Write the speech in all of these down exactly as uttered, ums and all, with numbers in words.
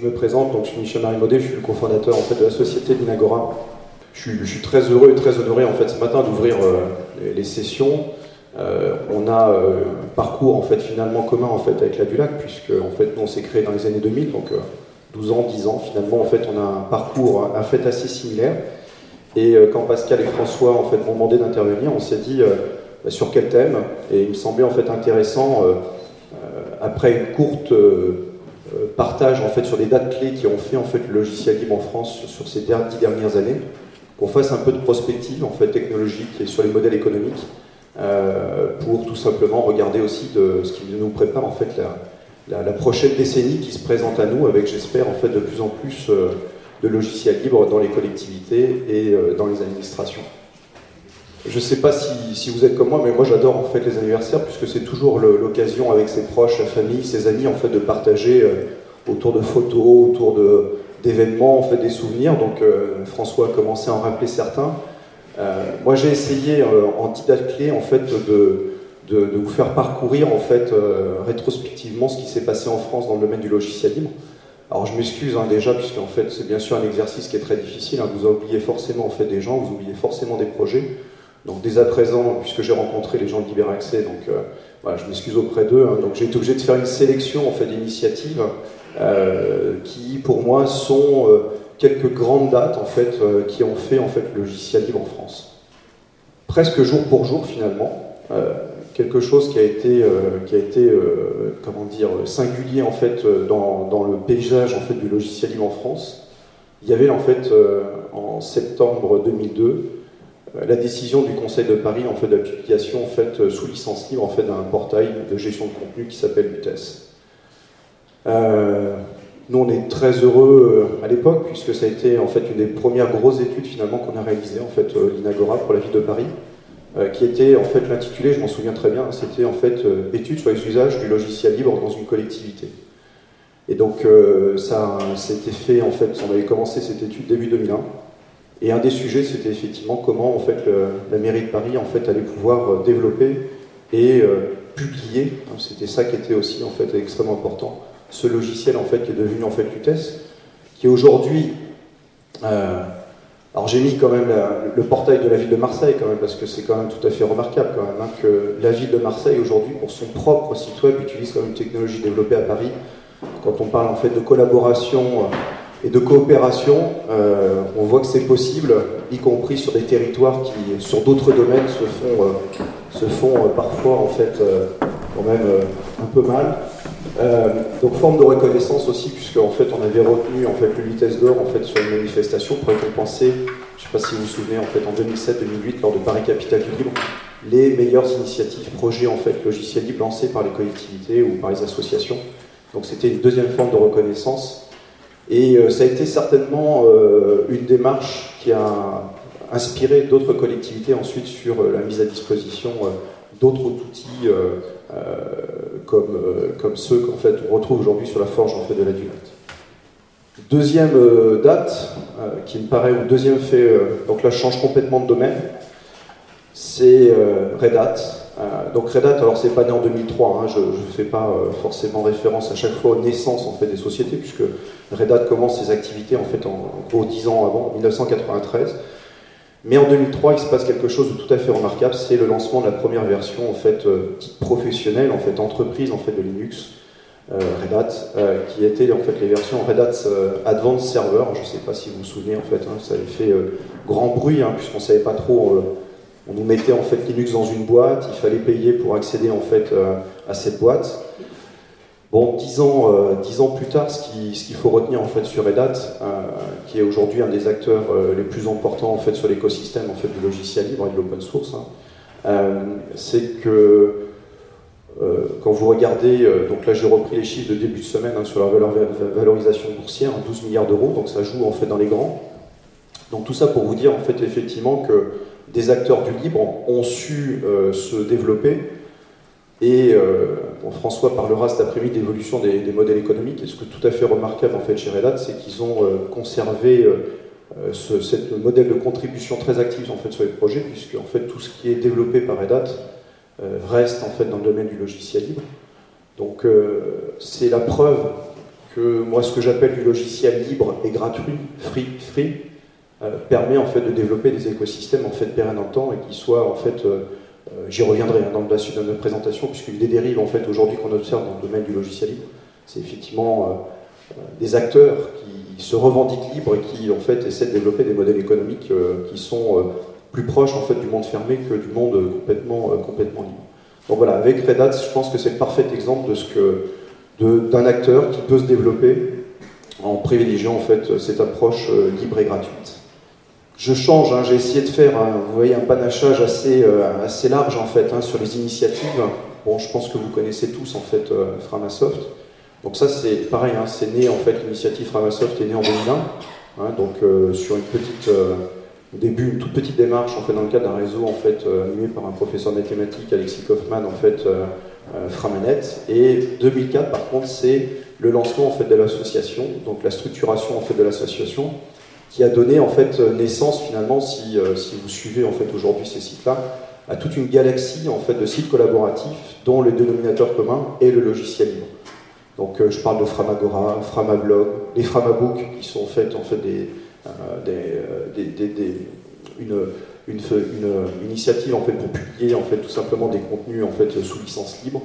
je me présente, donc je suis Michel-Marie Maudet, je suis le cofondateur en fait, de la société Linagora. Je suis, je suis très heureux et très honoré en fait, ce matin d'ouvrir euh, les, les sessions. Euh, on a euh, un parcours en fait, finalement commun en fait, avec la Dulac, puisque en fait, nous on s'est créé dans les années deux mille, donc euh, douze ans, dix ans, finalement en fait, on a un parcours en fait, assez similaire. Et euh, quand Pascal et François en fait, m'ont demandé d'intervenir, on s'est dit euh, bah, sur quel thème, et il me semblait en fait, intéressant, euh, euh, après une courte euh, partage en fait, sur les dates clés qui ont fait en fait, le logiciel libre en France sur ces dix dernières années, qu'on fasse un peu de prospective en fait, technologique et sur les modèles économiques, euh, pour tout simplement regarder aussi de ce qui nous prépare en fait, la, la, la prochaine décennie qui se présente à nous, avec j'espère en fait, de plus en plus euh, de logiciels libres dans les collectivités et euh, dans les administrations. Je ne sais pas si, si vous êtes comme moi, mais moi j'adore en fait les anniversaires, puisque c'est toujours l'occasion avec ses proches, sa famille, ses amis, en fait, de partager euh, autour de photos, autour d'événements, en fait, des souvenirs. Donc euh, François a commencé à en rappeler certains. Euh, moi j'ai essayé euh, en dix dates clés en fait, de, de, de vous faire parcourir en fait, euh, rétrospectivement ce qui s'est passé en France dans le domaine du logiciel libre. Alors je m'excuse hein, déjà, puisque en fait, c'est bien sûr un exercice qui est très difficile. Hein. Vous oubliez forcément en fait, des gens, vous oubliez forcément des projets. Donc dès à présent, puisque j'ai rencontré les gens de LibreAccès, donc euh, voilà, je m'excuse auprès d'eux. Hein, donc j'ai été obligé de faire une sélection en fait, d'initiatives euh, qui, pour moi, sont euh, quelques grandes dates en fait, euh, qui ont fait en fait le logiciel libre en France. Presque jour pour jour finalement, euh, quelque chose qui a été, euh, qui a été euh, comment dire, singulier en fait dans, dans le paysage en fait du logiciel libre en France. Il y avait en fait euh, en septembre deux mille deux la décision du Conseil de Paris en fait, de la publication en fait, sous licence libre en fait, d'un portail de gestion de contenu qui s'appelle U T E S. Euh, nous, on est très heureux euh, à l'époque, puisque ça a été en fait, une des premières grosses études finalement qu'on a réalisées, en fait, euh, l'Inagora pour la ville de Paris, euh, qui était en fait l'intitulé, je m'en souviens très bien, c'était en fait euh, étude sur les usages du logiciel libre dans une collectivité. Et donc, euh, ça s'était fait, en fait, on avait commencé cette étude début deux mille un. Et un des sujets, c'était effectivement comment en fait, le, la mairie de Paris en fait, allait pouvoir développer et euh, publier, hein, c'était ça qui était aussi en fait, extrêmement important, ce logiciel en fait, qui est devenu en fait, l'U T E S, qui aujourd'hui... Euh, alors j'ai mis quand même la, le portail de la ville de Marseille, quand même, parce que c'est quand même tout à fait remarquable quand même, hein, que la ville de Marseille aujourd'hui, pour son propre site web, utilise quand même une technologie développée à Paris. Quand on parle en fait, de collaboration... Euh, et de coopération, euh, on voit que c'est possible, y compris sur des territoires qui, sur d'autres domaines, se font, euh, se font euh, parfois en fait euh, quand même euh, un peu mal. Euh, donc forme de reconnaissance aussi, puisque en fait on avait retenu en fait le U T E S d'or en fait sur une manifestation pour récompenser, je ne sais pas si vous vous souvenez, en fait en deux mille sept deux mille huit lors de Paris Capitale du Libre, les meilleures initiatives, projets en fait logiciels libres lancés par les collectivités ou par les associations. Donc c'était une deuxième forme de reconnaissance. Et euh, ça a été certainement euh, une démarche qui a inspiré d'autres collectivités ensuite sur euh, la mise à disposition euh, d'autres outils euh, euh, comme, euh, comme ceux qu'en fait on retrouve aujourd'hui sur la forge en fait, de la Dulac. Deuxième euh, date euh, qui me paraît, ou deuxième fait, euh, donc là je change complètement de domaine, c'est euh, Red Hat. Euh, donc Red Hat, alors c'est pas né en deux mille trois, hein, je ne fais pas euh, forcément référence à chaque fois aux naissances en fait, des sociétés, puisque Red Hat commence ses activités en fait en, en gros dix ans avant, en mille neuf cent quatre-vingt-treize. Mais en deux mille trois, il se passe quelque chose de tout à fait remarquable, c'est le lancement de la première version en fait euh, professionnelle, en fait entreprise en fait de Linux, euh, Red Hat, euh, qui étaient en fait les versions Red Hat euh, Advanced Server. Je ne sais pas si vous vous souvenez en fait, hein, ça avait fait euh, grand bruit hein, puisqu'on ne savait pas trop. Euh, On nous mettait en fait Linux dans une boîte, il fallait payer pour accéder en fait euh, à cette boîte. Bon, dix ans, euh, dix ans plus tard, ce qu'il ce qu'il faut retenir en fait sur Red Hat, euh, qui est aujourd'hui un des acteurs euh, les plus importants en fait sur l'écosystème en fait du logiciel libre et de l'open source, hein, euh, c'est que euh, quand vous regardez, euh, donc là j'ai repris les chiffres de début de semaine hein, sur la valeur, valorisation boursière, douze milliards d'euros, donc ça joue en fait dans les grands. Donc tout ça pour vous dire en fait effectivement que des acteurs du libre ont su euh, se développer et euh, bon, François parlera cet après-midi d'évolution des, des modèles économiques, et ce qui est tout à fait remarquable en fait chez Red Hat, c'est qu'ils ont euh, conservé euh, ce cette modèle de contribution très active en fait, sur les projets, puisque en fait, tout ce qui est développé par Red Hat euh, reste en fait, dans le domaine du logiciel libre. Donc euh, c'est la preuve que moi, ce que j'appelle du logiciel libre et gratuit, free, free, euh, permet en fait de développer des écosystèmes en fait pérennes dans le temps et qui soient en fait, euh, euh, j'y reviendrai hein, dans la suite de notre présentation, puisqu'une des dérives en fait aujourd'hui qu'on observe dans le domaine du logiciel libre, c'est effectivement euh, des acteurs qui se revendiquent libres et qui en fait essaient de développer des modèles économiques euh, qui sont euh, plus proches en fait du monde fermé que du monde euh, complètement, euh, complètement libre. Donc voilà, avec Red Hat, je pense que c'est le parfait exemple de ce que d'un acteur qui peut se développer en privilégiant en fait cette approche euh, libre et gratuite. Je change, hein, j'ai essayé de faire, hein, vous voyez, un panachage assez, euh, assez large en fait hein, sur les initiatives. Bon, je pense que vous connaissez tous en fait euh, Framasoft. Donc ça c'est pareil, hein, c'est né en fait, l'initiative Framasoft est née en deux mille un, hein, donc euh, sur une petite, euh, au début une toute petite démarche en fait dans le cadre d'un réseau en fait euh, animé par un professeur de mathématiques, Alexis Kaufmann en fait. Euh, Euh, Framanet, et deux mille quatre par contre c'est le lancement en fait de l'association, donc la structuration en fait de l'association qui a donné en fait naissance finalement, si, euh, si vous suivez en fait aujourd'hui ces sites-là, à toute une galaxie en fait de sites collaboratifs dont le dénominateur commun est le logiciel libre. Donc euh, je parle de Framagora, Framablog, les Framabooks qui sont en fait, en fait des, euh, des, euh, des, des, des une Une, une, une initiative en fait, pour publier en fait, tout simplement des contenus en fait, sous licence libre.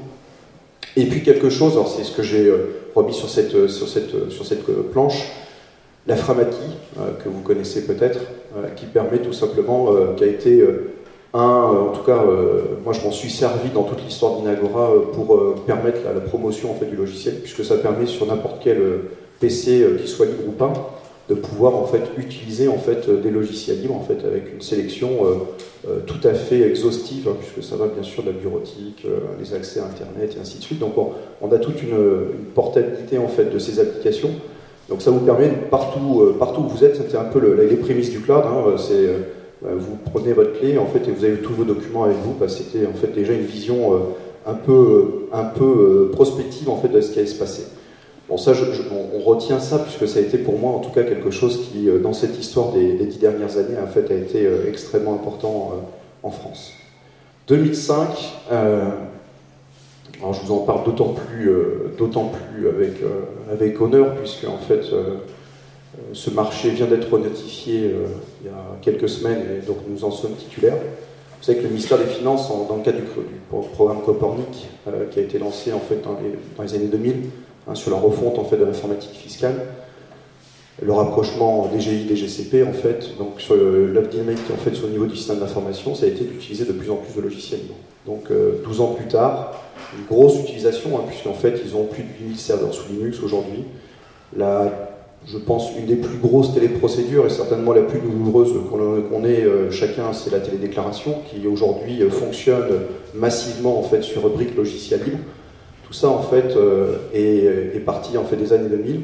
Et puis quelque chose, c'est ce que j'ai euh, remis sur cette, sur cette, sur cette planche, la Framatie, euh, que vous connaissez peut-être, euh, qui permet tout simplement, euh, qui a été euh, un, euh, en tout cas, euh, moi je m'en suis servi dans toute l'histoire d'Inagora euh, pour euh, permettre la, la promotion en fait, du logiciel, puisque ça permet sur n'importe quel euh, P C, euh, qu'il soit libre ou pas, de pouvoir en fait utiliser en fait des logiciels libres en fait avec une sélection euh, euh, tout à fait exhaustive hein, puisque ça va bien sûr de la bureautique, euh, les accès à internet et ainsi de suite. Donc on, on a toute une, une portabilité en fait de ces applications. Donc ça vous permet partout euh, partout où vous êtes, c'était un peu le, les prémices du cloud. Hein, c'est euh, vous prenez votre clé en fait et vous avez tous vos documents avec vous. Bah, c'était en fait déjà une vision euh, un peu un peu euh, prospective en fait de ce qui allait se passer. Bon, ça, je, je, on, on retient ça puisque ça a été pour moi, en tout cas, quelque chose qui, euh, dans cette histoire des, des dix dernières années, en fait, a été euh, extrêmement important euh, en France. deux mille cinq, euh, alors je vous en parle d'autant plus, euh, d'autant plus avec, euh, avec honneur puisque en fait, euh, ce marché vient d'être notifié euh, il y a quelques semaines et donc nous en sommes titulaires. Vous savez que le ministère des Finances, en, dans le cadre du, du programme Copernic, euh, qui a été lancé en fait dans les, dans les années deux mille. Hein, sur la refonte en fait de l'informatique fiscale, le rapprochement D G I, D G C P en fait, donc sur la dynamique en fait sur le niveau du système d'information, ça a été d'utiliser de plus en plus de logiciels libres. Donc euh, douze ans plus tard, une grosse utilisation, hein, puisqu'en fait ils ont plus de huit mille serveurs sous Linux aujourd'hui. La, je pense, une des plus grosses téléprocédures et certainement la plus douloureuse qu'on qu'on ait euh, chacun, c'est la télédéclaration, qui aujourd'hui euh, fonctionne massivement en fait sur briques logiciels libres. Tout ça en fait euh, est, est parti en fait des années deux mille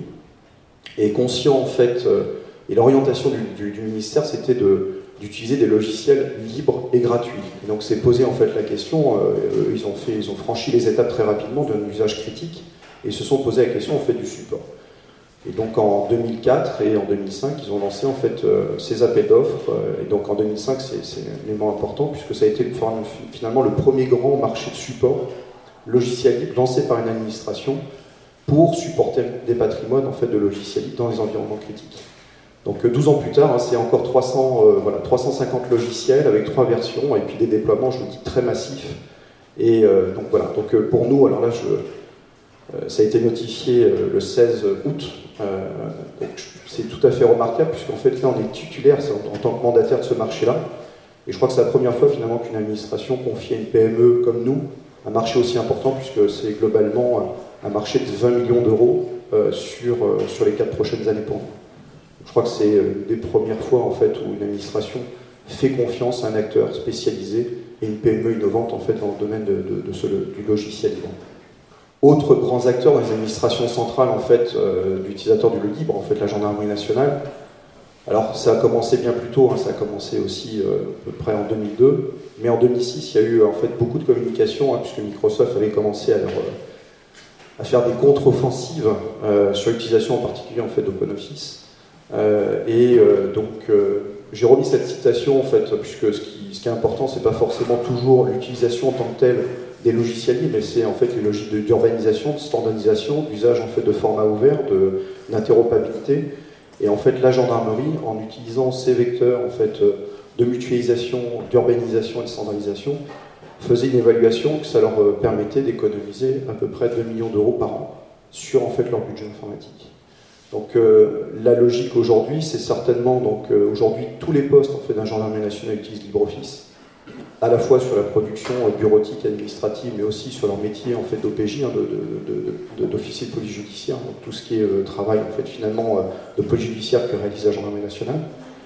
et conscient en fait euh, et l'orientation du, du, du ministère c'était de, d'utiliser des logiciels libres et gratuits. Et donc c'est posé en fait la question, euh, ils ont fait, ils ont franchi les étapes très rapidement d'un usage critique et se sont posé la question en fait du support. Et donc en deux mille quatre et en deux mille cinq ils ont lancé en fait euh, ces appels d'offres euh, et donc en deux mille cinq c'est, c'est un élément important puisque ça a été finalement le premier grand marché de support logiciel libre lancé par une administration pour supporter des patrimoines en fait, de logiciels libres dans les environnements critiques. Donc douze ans plus tard, hein, c'est encore trois cents, euh, voilà, trois cent cinquante logiciels avec trois versions et puis des déploiements, je vous dis, très massifs. Et euh, donc voilà, donc, euh, pour nous, alors là, je, euh, ça a été notifié euh, le seize août, euh, donc c'est tout à fait remarquable puisqu'en fait là on est titulaire en, en tant que mandataire de ce marché-là. Et je crois que c'est la première fois finalement qu'une administration confie à une P M E comme nous un marché aussi important puisque c'est globalement un marché de vingt millions d'euros euh, sur, euh, sur les quatre prochaines années pour nous. Je crois que c'est une des premières fois en fait, où une administration fait confiance à un acteur spécialisé et une P M E innovante en fait, dans le domaine de, de, de ce, du logiciel libre. Autres grands acteurs dans les administrations centrales en fait, euh, d'utilisateurs du libre, en fait, la Gendarmerie nationale. Alors ça a commencé bien plus tôt, hein, ça a commencé aussi euh, à peu près en deux mille deux, mais en deux mille six il y a eu en fait beaucoup de communication, hein, puisque Microsoft avait commencé à, leur, euh, à faire des contre-offensives euh, sur l'utilisation en particulier en fait d'OpenOffice. Euh, et euh, donc euh, j'ai remis cette citation en fait, puisque ce qui, ce qui est important, c'est pas forcément toujours l'utilisation en tant que telle des logiciels libres, mais c'est en fait les logiques d'urbanisation, de standardisation, d'usage en fait de format ouvert, d'interopabilité. Et en fait, la gendarmerie, en utilisant ces vecteurs en fait de mutualisation, d'urbanisation et de standardisation, faisait une évaluation que ça leur permettait d'économiser à peu près deux millions d'euros par an sur en fait leur budget informatique. Donc euh, la logique aujourd'hui, c'est certainement donc euh, aujourd'hui tous les postes en fait d'un gendarmerie national utilisent LibreOffice, à la fois sur la production euh, bureautique, administrative, mais aussi sur leur métier en fait d'O P J, hein, d'officier de, de, de, de police judiciaire, donc tout ce qui est euh, travail en fait finalement euh, de police judiciaire que réalise la gendarmerie nationale.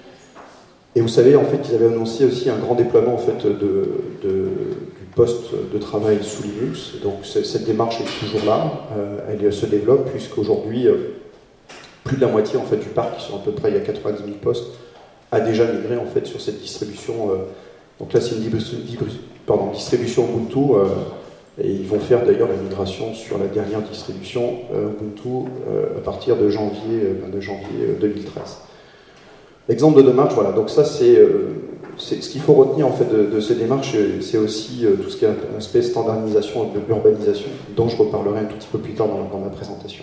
Et vous savez en fait qu'ils avaient annoncé aussi un grand déploiement en fait de, de, du poste de travail sous Linux. Donc cette démarche est toujours là, euh, elle se développe puisqu'aujourd'hui euh, plus de la moitié en fait du parc, qui sont à peu près il y a quatre-vingt-dix mille postes, a déjà migré en fait sur cette distribution. Euh, donc là c'est une pardon, distribution Ubuntu euh, et ils vont faire d'ailleurs la migration sur la dernière distribution euh, Ubuntu euh, à partir de janvier, euh, de janvier deux mille treize. Exemple de démarche, voilà, donc ça c'est euh, ce qu'il faut retenir en fait de, de ces démarches, c'est aussi euh, tout ce qui est l'aspect standardisation et de l'urbanisation, dont je reparlerai un tout petit peu plus tard dans, dans ma présentation.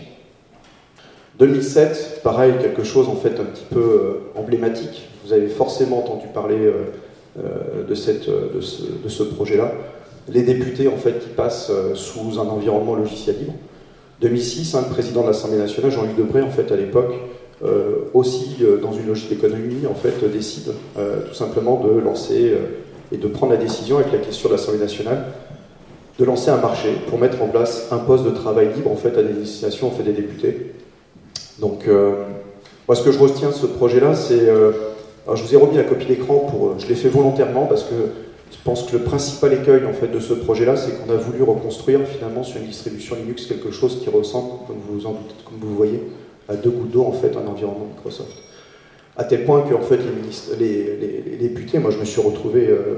deux mille sept, pareil, quelque chose en fait un petit peu euh, emblématique. Vous avez forcément entendu parler euh, euh, de, cette, de ce, de ce projet-là. Les députés en fait qui passent euh, sous un environnement logiciel libre. deux mille six, hein, le président de l'Assemblée nationale, Jean-Luc Debré, en fait à l'époque, euh, aussi euh, dans une logique d'économie, en fait, décide euh, tout simplement de lancer euh, et de prendre la décision avec la question de l'Assemblée nationale de lancer un marché pour mettre en place un poste de travail libre en fait à destination en fait des députés. Donc, euh, moi, ce que je retiens de ce projet-là, c'est... Euh, alors, je vous ai remis la copie d'écran, pour, je l'ai fait volontairement, parce que je pense que le principal écueil, en fait, de ce projet-là, c'est qu'on a voulu reconstruire, finalement, sur une distribution Linux, quelque chose qui ressemble, comme vous en doutez, comme vous voyez, à deux gouttes d'eau, en fait, un environnement Microsoft. À tel point que, en fait, les, ministres, les, les, les députés, moi, je me suis retrouvé... Euh,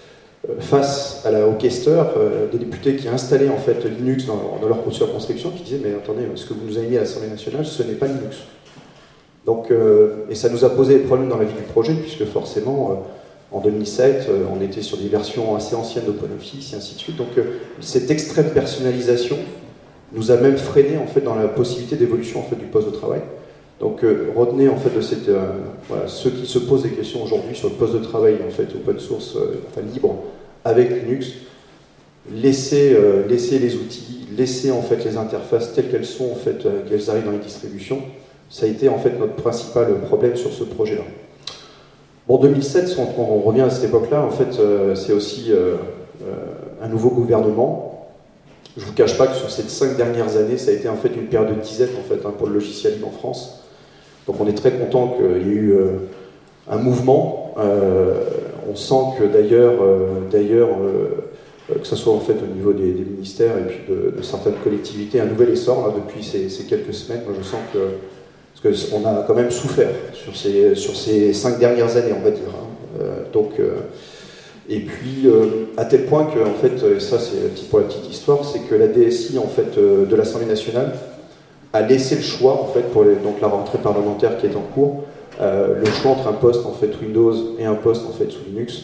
face à la, au questeur, euh, des députés qui installaient en fait Linux dans, dans leur circonscription, qui disaient mais attendez, ce que vous nous avez mis à l'Assemblée nationale, ce n'est pas Linux. Donc, euh, et ça nous a posé des problèmes dans la vie du projet, puisque forcément, euh, en deux mille sept, euh, on était sur des versions assez anciennes d'OpenOffice et ainsi de suite. Donc, euh, cette extrême personnalisation nous a même freiné en fait dans la possibilité d'évolution en fait du poste de travail. Donc, euh, retenez en fait de cette, euh, voilà, ceux qui se posent des questions aujourd'hui sur le poste de travail en fait open source, euh, enfin libre, avec Linux, laissez, euh, laissez les outils, laissez en fait les interfaces telles qu'elles sont en fait, euh, qu'elles arrivent dans les distributions. Ça a été en fait notre principal problème sur ce projet-là. Bon, deux mille sept, si on, on revient à cette époque-là, en fait, euh, c'est aussi euh, euh, un nouveau gouvernement. Je ne vous cache pas que sur ces cinq dernières années, ça a été en fait une période de disette en fait hein, pour le logiciel libre en France. Donc on est très content qu'il y ait eu euh, un mouvement. Euh, on sent que d'ailleurs, euh, d'ailleurs, euh, que ce soit en fait au niveau des, des ministères et puis de, de certaines collectivités, un nouvel essor là, depuis ces, ces quelques semaines. Moi, je sens que parce qu'on a quand même souffert sur ces, sur ces cinq dernières années, on va dire. Hein. Euh, donc, euh, et puis euh, à tel point que, en fait, et ça c'est pour la petite histoire, c'est que la D S I en fait euh, de l'Assemblée nationale a laissé le choix, en fait, pour les, donc la rentrée parlementaire qui est en cours, euh, le choix entre un poste en fait Windows et un poste en fait sous Linux.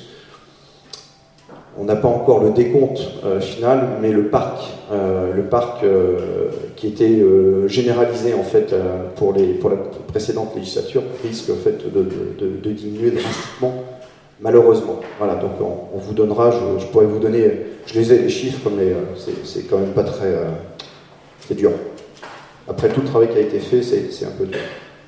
On n'a pas encore le décompte euh, final, mais le parc, euh, le parc euh, qui était euh, généralisé en fait euh, pour, les, pour la précédente législature risque en fait de, de, de, de diminuer drastiquement, malheureusement. Voilà, donc on, on vous donnera, je, je pourrais vous donner, je les ai les chiffres, mais euh, c'est quand même pas très, euh, c'est dur. Après tout le travail qui a été fait, c'est un peu dur.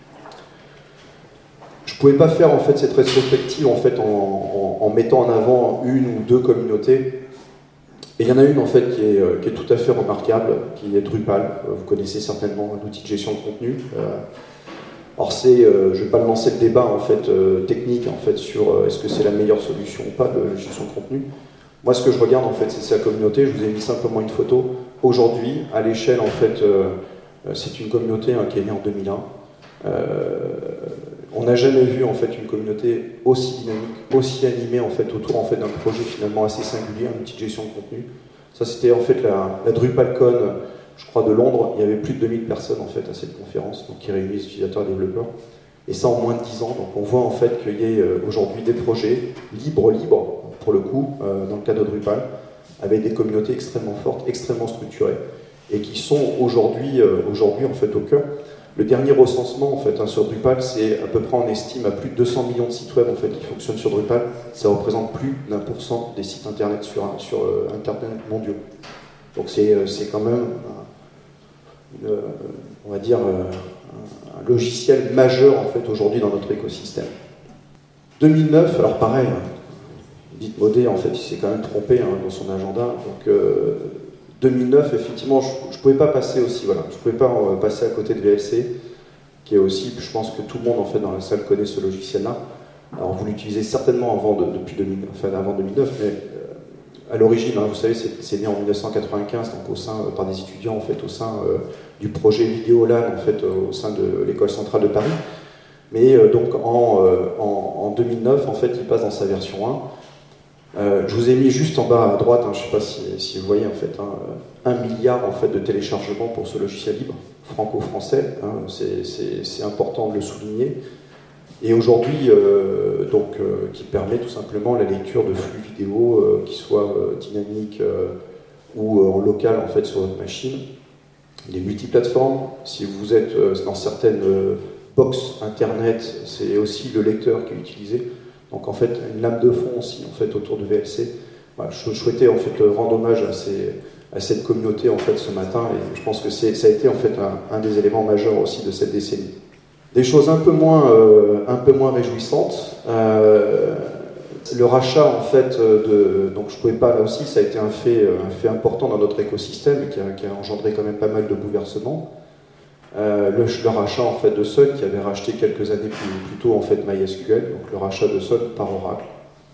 Je ne pouvais pas faire en fait cette rétrospective en, fait, en, en, en mettant en avant une ou deux communautés. Et il y en a une en fait qui est, qui est tout à fait remarquable, qui est Drupal. Vous connaissez certainement un outil de gestion de contenu. Alors c'est, je ne vais pas lancer le débat en fait technique en fait sur est-ce que c'est la meilleure solution ou pas de gestion de contenu. Moi, ce que je regarde en fait, c'est sa communauté. Je vous ai mis simplement une photo. Aujourd'hui, à l'échelle en fait. C'est une communauté hein, qui est née en deux mille un. Euh, on n'a jamais vu en fait une communauté aussi dynamique, aussi animée en fait autour en fait d'un projet finalement assez singulier, un outil de gestion de contenu. Ça c'était en fait la, la DrupalCon, je crois de Londres. Il y avait plus de deux mille personnes en fait à cette conférence, donc qui réunit les utilisateurs et développeurs. Et ça en moins de dix ans. Donc on voit en fait qu'il y a euh, aujourd'hui des projets libres, libres pour le coup, euh, dans le cas de Drupal, avec des communautés extrêmement fortes, extrêmement structurées, et qui sont aujourd'hui euh, aujourd'hui en fait au cœur. Le dernier recensement en fait hein, sur Drupal, c'est à peu près, on estime à plus de deux cents millions de sites web en fait qui fonctionnent sur Drupal. Ça représente plus d'un pour cent des sites internet sur sur euh, internet mondiaux. Donc c'est euh, c'est quand même une, euh, on va dire euh, un, un logiciel majeur en fait aujourd'hui dans notre écosystème. deux mille neuf, alors pareil, dites Modé en fait il s'est quand même trompé hein, dans son agenda. Donc euh, deux mille neuf, effectivement, je ne pouvais pas passer aussi, voilà, je pouvais pas euh, passer à côté de V L C, qui est aussi, je pense que tout le monde en fait dans la salle connaît ce logiciel-là. Alors vous l'utilisez certainement avant de, depuis deux mille, enfin, avant deux mille neuf, mais euh, à l'origine, hein, vous savez, c'est né en mille neuf cent quatre-vingt-quinze, donc au sein, euh, par des étudiants en fait, au sein euh, du projet Vidéolan en fait, euh, au sein de l'école centrale de Paris. Mais euh, donc en, euh, en, en deux mille neuf, en fait, il passe dans sa version un. Euh, je vous ai mis juste en bas à droite, hein, je ne sais pas si, si vous voyez en fait, hein, un milliard en fait de téléchargements pour ce logiciel libre franco-français, hein, c'est important de le souligner. Et aujourd'hui, euh, donc, euh, qui permet tout simplement la lecture de flux vidéo, euh, qui soit euh, dynamique euh, ou euh, en local en fait sur votre machine. Il est multiplateforme. Si vous êtes euh, dans certaines euh, box internet, c'est aussi le lecteur qui est utilisé. Donc en fait, une lame de fond aussi en fait autour de V L C. Voilà, je souhaitais en fait rendre hommage à, ces, à cette communauté en fait ce matin, et je pense que ça a été en fait un, un des éléments majeurs aussi de cette décennie. Des choses un peu moins, euh, un peu moins réjouissantes. Euh, le rachat en fait de, donc je pouvais pas là aussi, ça a été un fait, un fait important dans notre écosystème et qui a, qui a engendré quand même pas mal de bouleversements. Euh, le, le rachat en fait de Sun, qui avait racheté quelques années plus, plus tôt en fait MySQL, donc le rachat de Sun par Oracle.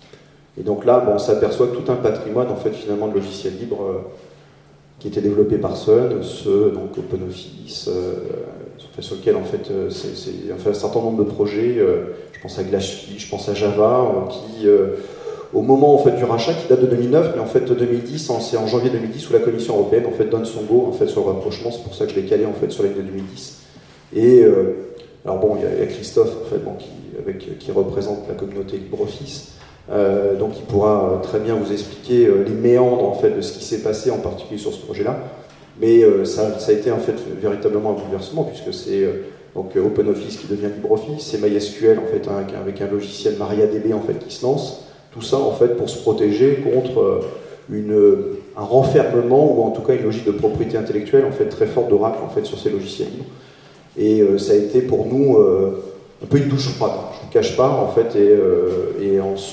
Et donc là, bon, on s'aperçoit tout un patrimoine en fait finalement de logiciels libres euh, qui était développé par Sun, ce donc OpenOffice, euh, sur lequel en fait euh, c'est enfin, un certain nombre de projets. Euh, je pense à Glassfish, je pense à Java, euh, qui euh, au moment en fait du rachat, qui date de deux mille neuf, mais en fait deux mille dix, c'est en janvier deux mille dix où la Commission européenne en fait donne son go en fait sur le rapprochement. C'est pour ça que je l'ai calé en fait sur l'année deux mille dix. Et euh, alors bon, il y, y a Christophe en fait, bon, qui, avec, qui représente la communauté LibreOffice, euh, donc il pourra euh, très bien vous expliquer euh, les méandres en fait de ce qui s'est passé en particulier sur ce projet-là. Mais euh, ça, ça a été en fait véritablement un bouleversement puisque c'est euh, donc OpenOffice qui devient LibreOffice, c'est MySQL en fait hein, avec un logiciel MariaDB en fait qui se lance. Tout ça, en fait, pour se protéger contre une, un renfermement ou en tout cas une logique de propriété intellectuelle en fait, très forte d'Oracle en fait, sur ces logiciels libres. Et euh, ça a été pour nous euh, un peu une douche froide, je ne vous cache pas, en fait, et, euh, et en ce,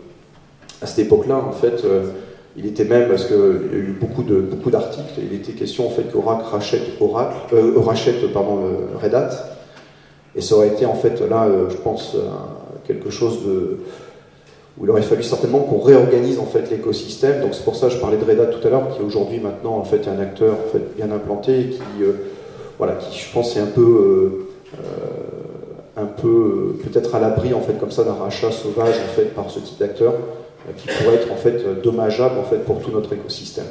à cette époque-là, en fait, euh, il était même, parce qu'il y a eu beaucoup de beaucoup d'articles, il était question en fait qu'Oracle rachète, Oracle, euh, rachète pardon, le Red Hat, et ça aurait été en fait là, euh, je pense, quelque chose de... où il aurait fallu certainement qu'on réorganise en fait l'écosystème. Donc c'est pour ça que je parlais de Red Hat tout à l'heure, qui aujourd'hui maintenant en fait est un acteur en fait bien implanté et qui euh, voilà, qui je pense est un peu euh, euh, un peu euh, peut-être à l'abri en fait comme ça d'un rachat sauvage en fait par ce type d'acteur euh, qui pourrait être en fait dommageable en fait pour tout notre écosystème.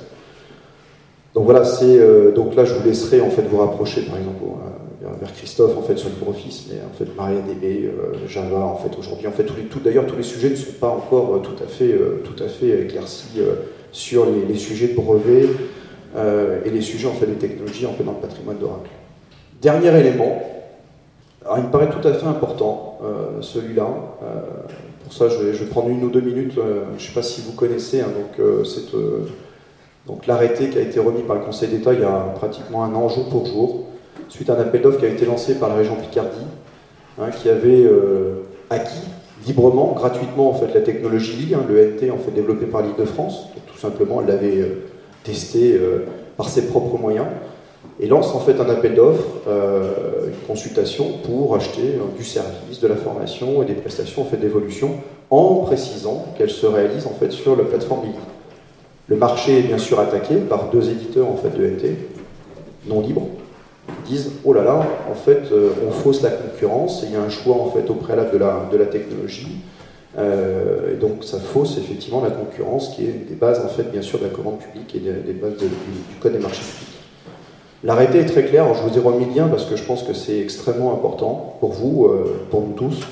Donc voilà, c'est euh, donc là je vous laisserai en fait vous rapprocher par exemple euh, vers Christophe en fait sur LibreOffice, mais en fait MariaDB, euh, Java en fait aujourd'hui en fait tous les tout d'ailleurs tous les sujets ne sont pas encore euh, tout à fait euh, tout à fait éclaircis euh, sur les, les sujets de brevets euh, et les sujets en fait des technologies en fait dans le patrimoine d'Oracle. Dernier élément, alors il me paraît tout à fait important euh, celui-là. Euh, pour ça je vais, je vais prendre une ou deux minutes. Euh, je ne sais pas si vous connaissez hein, donc euh, cette euh, donc l'arrêté qui a été remis par le Conseil d'État il y a pratiquement un an, jour pour jour, suite à un appel d'offres qui a été lancé par la région Picardie, hein, qui avait euh, acquis librement, gratuitement en fait la technologie L I, hein, le N T en fait développé par l'Île-de-France. Tout simplement, elle l'avait euh, testé euh, par ses propres moyens, et lance en fait un appel d'offres, euh, une consultation pour acheter euh, du service, de la formation et des prestations en fait d'évolution, en précisant qu'elle se réalise en fait sur la plateforme Lily. Le marché est bien sûr attaqué par deux éditeurs en fait de N T non libres qui disent oh là là, en fait euh, on fausse la concurrence et il y a un choix en fait au préalable de la, de la technologie euh, et donc ça fausse effectivement la concurrence qui est une des bases en fait bien sûr de la commande publique et des, des bases de, du, du code des marchés publics. L'arrêté est très clair, alors je vous ai remis le lien parce que je pense que c'est extrêmement important pour vous, euh, pour nous tous.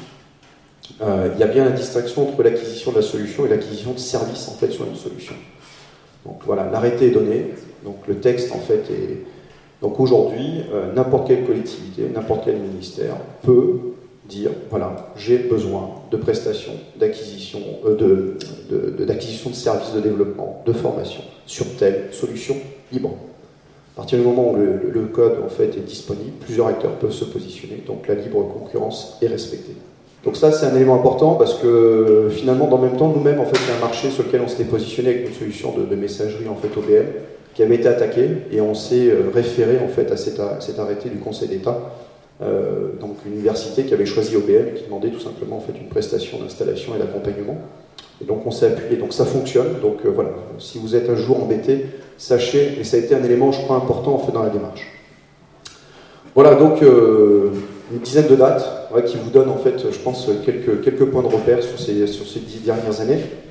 Euh, il y a bien la distinction entre l'acquisition de la solution et l'acquisition de services en fait sur une solution. Donc voilà, l'arrêté est donné, donc le texte en fait est... Donc aujourd'hui, euh, n'importe quelle collectivité, n'importe quel ministère peut dire, voilà, j'ai besoin de prestations d'acquisition euh, de, de, de, d'acquisition de services de développement, de formation, sur telle solution libre. À partir du moment où le, le code en fait est disponible, plusieurs acteurs peuvent se positionner, donc la libre concurrence est respectée. Donc ça, c'est un élément important parce que finalement, dans le même temps, nous-mêmes, en fait, il y a un marché sur lequel on s'était positionné avec une solution de, de messagerie en fait O B M qui avait été attaqué et on s'est référé en fait à cet, à cet arrêté du Conseil d'État. Euh, donc une université qui avait choisi O B M et qui demandait tout simplement en fait une prestation d'installation et d'accompagnement. Et donc on s'est appuyé. Donc ça fonctionne. Donc euh, voilà. Si vous êtes un jour embêté, sachez, et ça a été un élément, je crois, important en fait dans la démarche. Voilà donc. Euh, une dizaine de dates ouais, qui vous donnent en fait, je pense, quelques, quelques points de repère sur ces, sur ces dix dernières années.